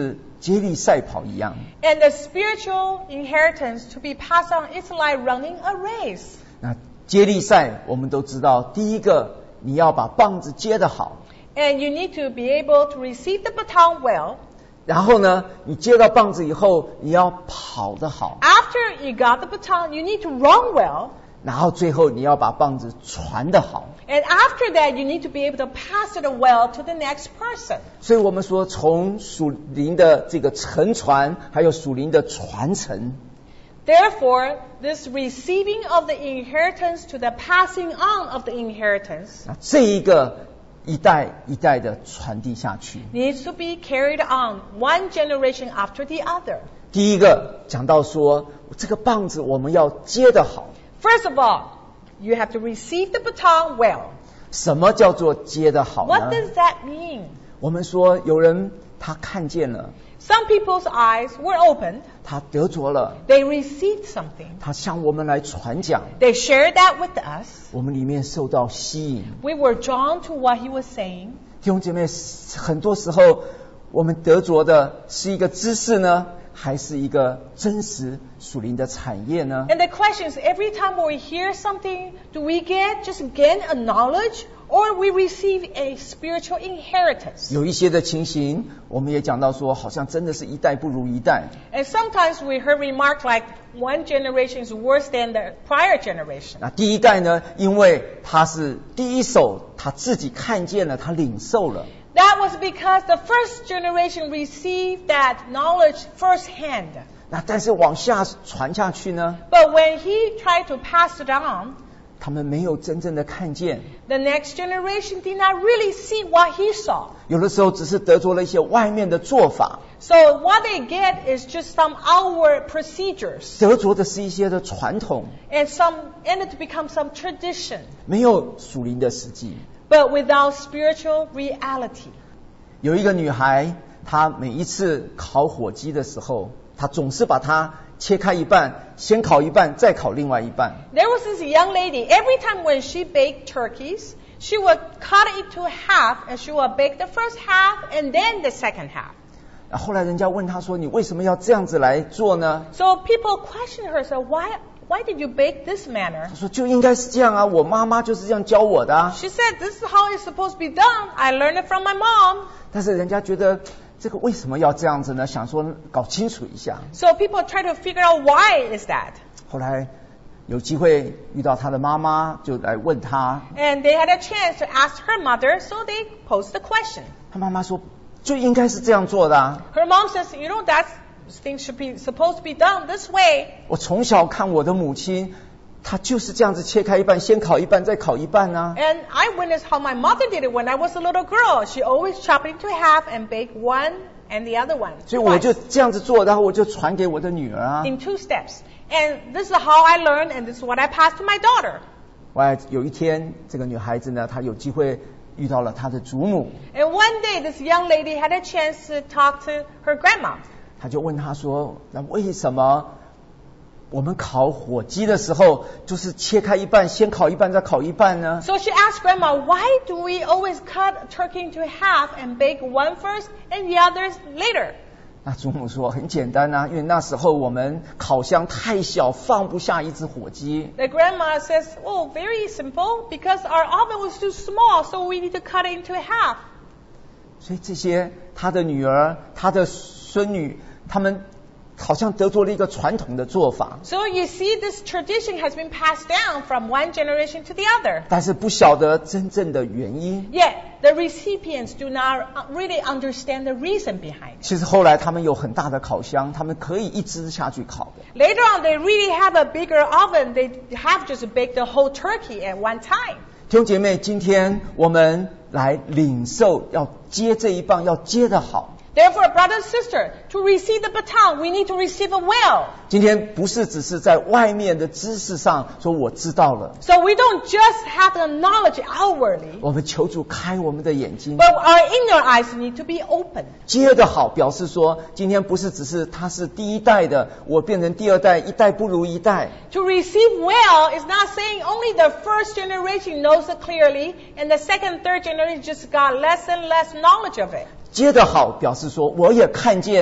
接力赛跑一样。 And the spiritual inheritance to be passed on is like running a race. 那接力赛我们都知道，第一个你要把棒子接得好， And you need to be able to receive the baton well. 然后呢，你接到棒子以后，你要跑得好， After you got the baton, you need to run well. 然后最后你要把棒子传得好。 And after that, you need to be able to pass it well to the next person. 所以我们说，从属灵的这个承传，还有属灵的传承， Therefore, this receiving of the inheritance to the passing on of the inheritance 那这一个一代一代的传递下去。 needs to be carried on one generation after the other. 第一个讲到说，这个棒子我们要接得好。 First of all, you have to receive the baton well. 什么叫做接得好 What 呢？ does that mean? 我们说有人他看见了， Some people's eyes were opened. 他得着了， They received something. 他向我们来传讲， They shared that with us. 我们里面受到吸引。 We were drawn to what he was saying. 弟兄姐妹，很多时候我们得着的是一个知识呢，还是一个真实属灵的产业呢？ And the question is, every time we hear something, do we just gain a knowledge, or we receive a spiritual inheritance? 有一些的情形，我们也讲到说，好像真的是一代不如一代。 And sometimes we heard remarks like one generation is worse than the prior generation. 那第一代呢，因为他是第一手，他自己看见了，他领受了。 That was because the first generation received that knowledge firsthand. 那但是往下传下去呢， But when he tried to pass it on, 他们没有真正的看见， the next generation did not really see what he saw. 有的时候只是得着了一些外面的做法， So what they get is just some outward procedures, 得着的是一些的传统， and it to become some tradition, 没有属灵的实际。 but without spiritual reality. 有一个女孩，她每一次烤火鸡的时候，她总是把它切开一半，先烤一半，再烤另外一半。 There was this young lady, every time when she baked turkeys, she would cut it into half, and she would bake the first half and then the second half. 后来人家问她说：“你为什么要这样子来做呢 So people questioned her, so why did you bake this？” 她 manner? 说：“就应该是这样啊，我妈妈就是这样教我的啊。 She said, this is how it's supposed to be done. I learned it from my mom. ” 但是人家觉得这个为什么要这样子呢？想说搞清楚一下。 So people try to figure out why is that. 后来有机会遇到她的妈妈，就来问她， And they had a chance to ask her mother, so they posed the question. 她妈妈说：“就应该是这样做的啊。 Her mom says, that things should be supposed to be done this way. 我从小看我的母亲，她就是这样子切开一半，先烤一半，再烤一半啊。 And I witnessed how my mother did it when I was a little girl. She always chopped it into half and baked one and the other one 所以我就 twice, 这样子做，然后我就传给我的女儿啊。 in 2 steps. And this is how I learned, and this is what I passed to my daughter. 后来有一天，这个女孩子呢，她有机会遇到了她的祖母， And one day, this young lady had a chance to talk to her grandma. 她就问她说：“那为什么我们烤火鸡的时候，就是切开一半，先烤一半，再烤一半呢？” So she asked grandma, why do we always cut a turkey into half and bake one first and the others later? 那祖母说：“很简单啊，因为那时候我们烤箱太小，放不下一只火鸡。 The grandma says, oh, very simple, because our oven was too small, so we need to cut it into half. 所以这些她的女儿、她的孙女，他们好像得着了一个传统的做法， So you see, this tradition has been passed down from one generation to the other. 但是不晓得真正的原因。 Yet, the recipients do not really understand the reason behind it. 其实后来他们有很大的烤箱，他们可以一只下去烤的。 Later on, they really have a bigger oven. They have just baked the whole turkey at one time. 弟兄姐妹，今天我们来领受，要接这一棒，要接得好。 Therefore, brother and sister, to receive the baton, we need to receive it well. 今天不是只是在外面的知识上说我知道了， So we don't just have the knowledge outwardly, 我们求主开我们的眼睛， but our inner eyes need to be open. 接得好，表示说今天不是只是他是第一代的，我变成第二代，一代不如一代。 To receive well is not saying only the first generation knows it clearly, and the second, third generation just got less and less knowledge of it. 接得好，表示说我也看见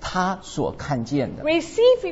他所看见的。 Receive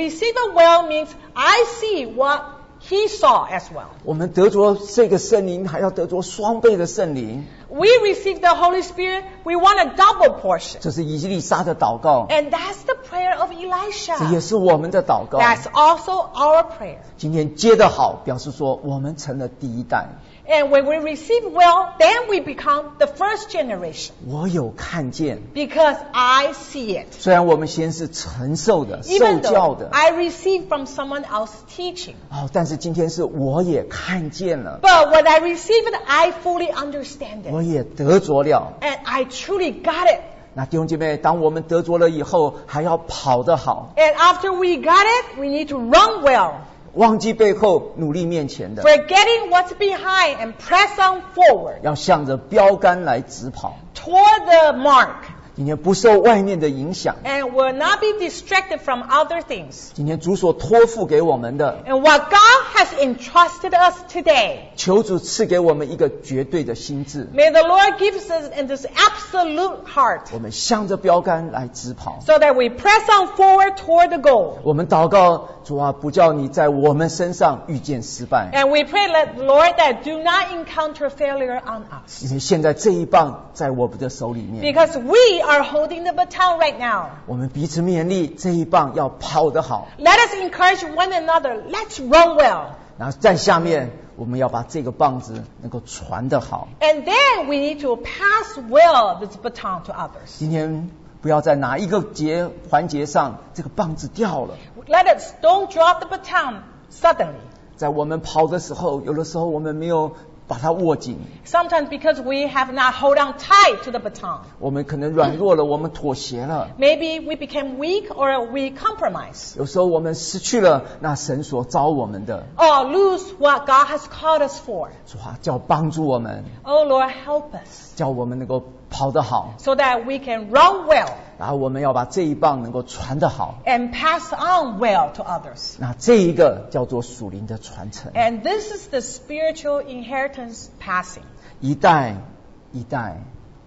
it well means I see what he saw as well. 我们得着这个圣灵，还要得着双倍的圣灵。 We receive the Holy Spirit, we want a double portion. 这是以利沙的祷告， And that's the prayer of 这也 Elisha. 是我们的祷告。 That's also our prayer. 今天接得好，表示说我们成了第一代。 And when we receive well, then we become the first generation. 我有看见， Because I see it. 虽然我们先是承受的、受 Even 教 though 的， I receive from someone else teaching. 但是今天是我也看见了， But when I receive it, I fully understand 我 it. 也得着了。 And I truly got it. 那弟兄姐妹，当我们得着了以后，还要跑得好， And after we got it, we need to run well. 忘记背后，努力面前的， Forgetting what's behind and press on forward 要向着标杆来直跑。 toward the mark. 今天不受外面的影响， And will not be distracted from other things. 今天主所托付给我们的， And what God has entrusted us today, 求主赐给我们一个绝对的心智， may the Lord give us in this absolute heart 我们向着标杆来直跑。 so that we press on forward toward the goal. 我们祷告，主啊，不叫你在我们身上遇见失败， And we pray, Lord, that do not encounter failure on us. 因为现在这一棒在我们的手里面， Because we are holding the baton right now. 我们彼此勉励，这一棒要跑得好。 Let us encourage one another. Let's run well. 然后在下面，我们要把这个棒子能够传得好。 And then we need to pass well this baton to others. 今天不要在哪一个环节上，这个棒子掉了。 Let us don't drop the baton suddenly. 在我们跑的时候，有的时候我们没有把它握紧， Sometimes because we have not hold on tight to the baton. 我们可能软弱了，我们妥协了。 Maybe we became weak or we compromise. 有时候我们失去了那神所召我们的， Or lose what God has called us for. 主啊，叫帮助我们， Oh Lord, help us 叫我们能够跑得好， so that we can run well 然后我们要把这一棒能够传得好。 and pass on well to others. 那这一个叫做属灵的传承， And this is the spiritual inheritance passing 一代一代。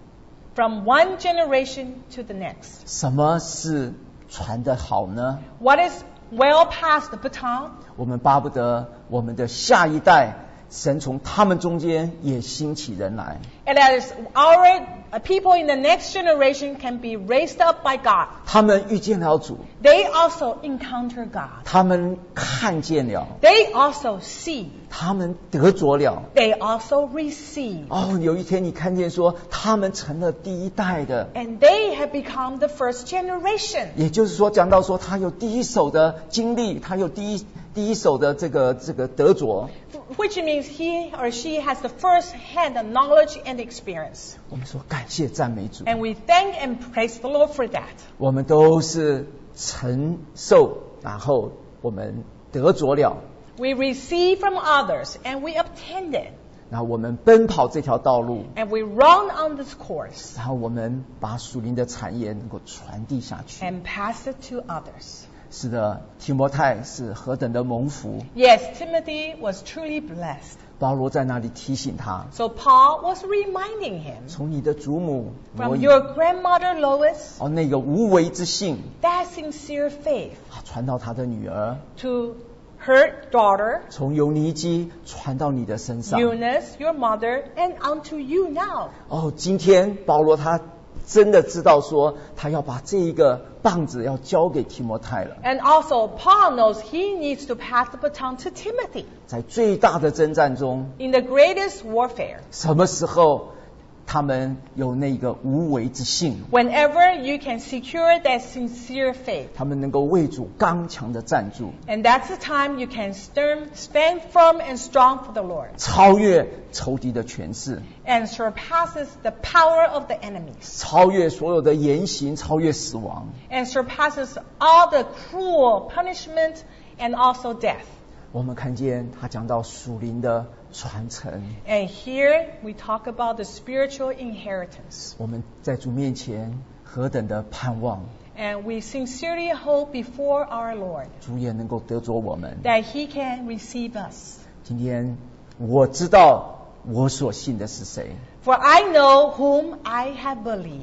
from one generation to the next. 什么是传得好呢？ What is well past the baton? 我们巴不得我们的下一代，神从他们中间也兴起人来， And that is our people in the next generation can be raised up by God. 他们遇见了主， They also encounter God. 他们看见了， They also see. 他们得着了。 They also receive. 有一天你看见说，他们成了第一代的， And they have become the first generation. 也就是说，讲到说他有第一手的经历，他有第一手的这个得着。 Which means he or she has the first hand knowledge and experience. 我们说感谢赞美主， And we thank and praise the Lord for that. 我们都是承受，然后我们得着了。 We receive from others and we obtain it. 然后我们奔跑这条道路， And we run on this course 然后我们把属灵的产业能够传递下去。 and pass it to others. 是的，提摩太是何等的蒙福， Yes, Timothy was truly blessed. 保罗在那里提醒他， So Paul was reminding him 从你的祖母罗 from 以 your grandmother Lois, 那个无为之信 that sincere faith 传到他的女儿， to her daughter, 从尤尼基传到你的身上。 Eunice, your mother, and unto you now. 今天保罗他真的知道说，他要把这一个棒子要交给提摩太了。 And also Paul knows he needs to pass the baton to Timothy 在最大的征战中， in the greatest warfare. 什么时候他们有那个无为之信， Whenever you can secure that sincere faith. 他们能够为主刚强的站住， And that's the time you can stand firm and strong for the Lord 超越仇敌的权势， and surpasses the power of the enemies 超越所有的言行，超越死亡。 and surpasses all the cruel punishment and also death. 我们看见他讲到属灵的传承， And here we talk about the spiritual inheritance. 我们在主面前何等的盼望， And we sincerely hope before our Lord 主也能够得着我们。 that He can receive us. 今天我知道我所信的是谁， For I know whom I have believed.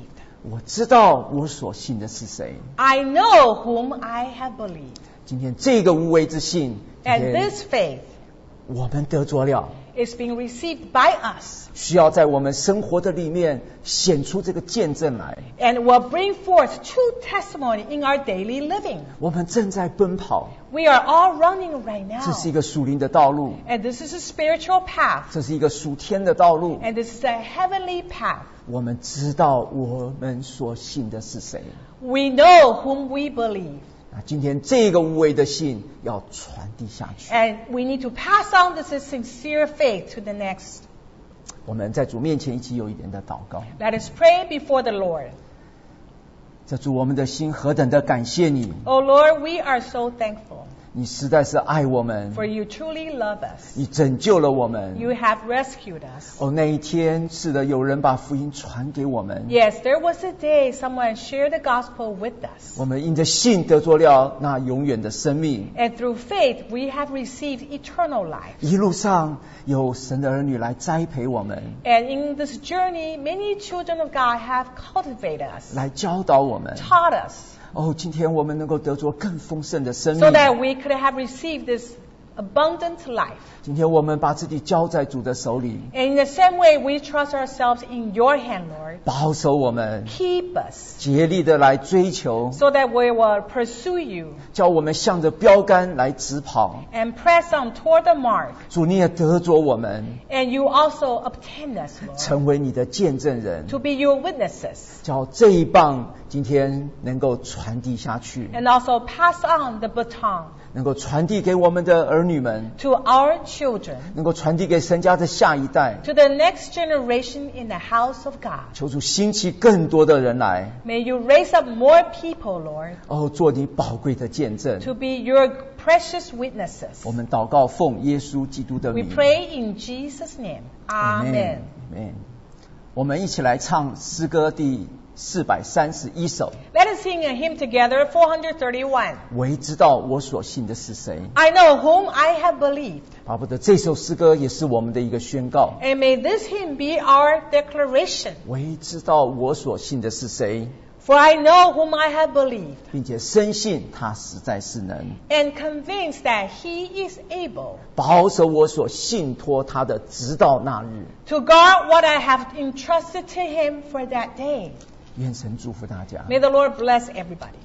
我知道我所信的是谁。 I know whom I have believed. 今天这个无为之信， And this faith 我们得着了， is being received by us 需要在我们生活的里面显出这个见证来。 and will bring forth true testimony in our daily living. 我们正在奔跑， We are all running right 这 now. 是一个属灵的道路， And this is a spiritual path. 这是一个属天的道路。 And this is a heavenly path. 我们知道我们所信的是谁。 We know whom we believe. 今天这个无为的信要传递下去。 And we need to pass on this sincere faith to the next. 我们在主面前一起有一点的祷告。 Let us pray before the Lord. 这主，我们的心何等的感谢你， Oh Lord, we are so thankful 你实在是爱我们， for you truly love us. 你拯救了我们。 You have rescued us. 哦，那一天是的，有人把福音传给我们， Yes, there was a day someone shared the gospel with us. 我们因着信得着了那永远的生命。 And through faith, we have received eternal life. 一路上有神的儿女来栽培我们， And in this journey, many children of God have cultivated us, 来教导我们。 taught us, 哦，今天我们能够得着更丰盛的生 so 命。 that we could have received this abundant life. 今天我们把自己交在主的手里， And in the same way, we trust ourselves in your hand, Lord. 保守我们， Keep us, 竭力的来追求， so that we will pursue you 叫我们向着标杆来直跑。 and press on toward the mark. 主，你也得着我们， And you also obtain us, Lord, 成为你的见证人， to be your witnesses. 叫这一棒今天能够传递下去， And also pass on the baton 能够传递给我们的儿女们， to our children, 能够传递给神家的下一代。 to the next generation in the house of God. 求主兴起更多的人来， May you raise up more people, Lord, 哦，做你宝贵的见证。 to be your precious witnesses. 我们祷告，奉耶稣基督的 We 名。 pray in Jesus' name. Amen. Amen。我们一起来唱诗歌第431首。 Let us sing a hymn together, 431. 唯知道我所信的是谁。 I know whom I have believed. 巴不得这首诗歌也是我们的一个宣告。 And may this hymn be our declaration. 唯知道我所信的是谁， For I know whom I have believed, 并且深信他实在是能 and convinced that he is able 保守我所信托他的，直到那日。 to guard what I have entrusted to him for that day. 愿神祝福大家。 May the Lord bless everybody.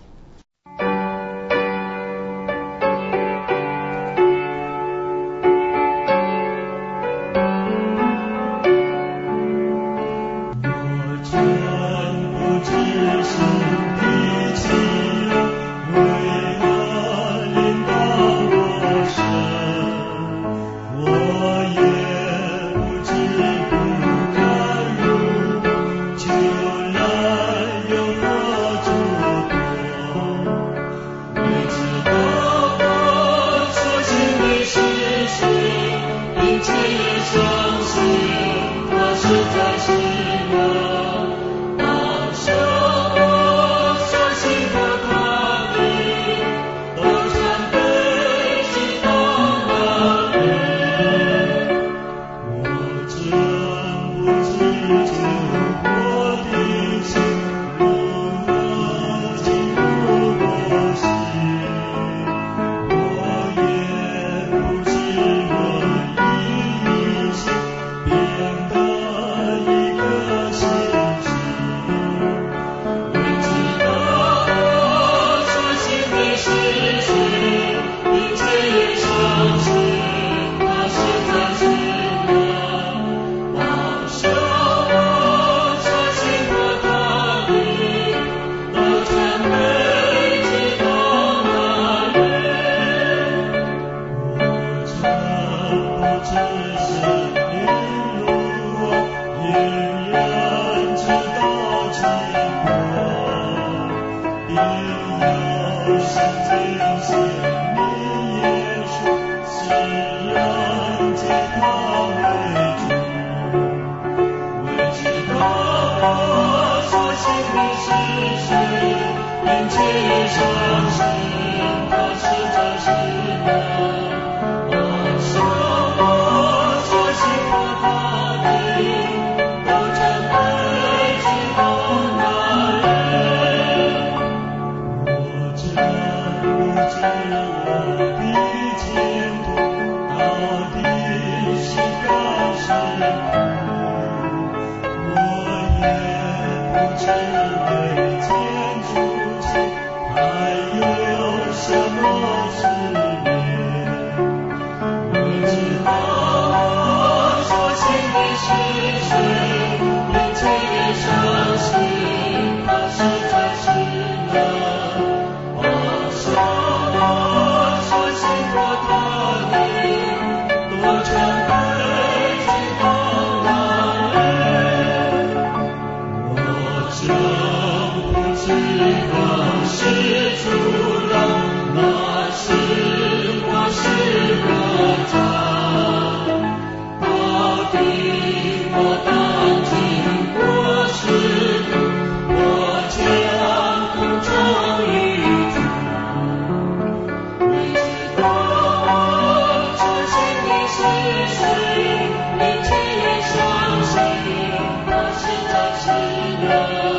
你只相信，我是真心的。